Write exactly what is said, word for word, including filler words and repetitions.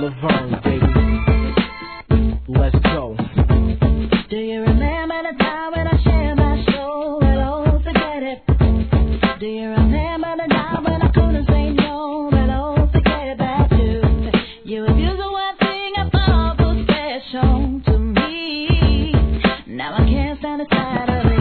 Laverne, baby. Let's go. Do you remember the time when I shared my soul? Well, oh, forget it. Do you remember the time when I couldn't say no? Well, oh, forget that too. You abused the one thing I thought was special to me. Now I can't stand the sight of it.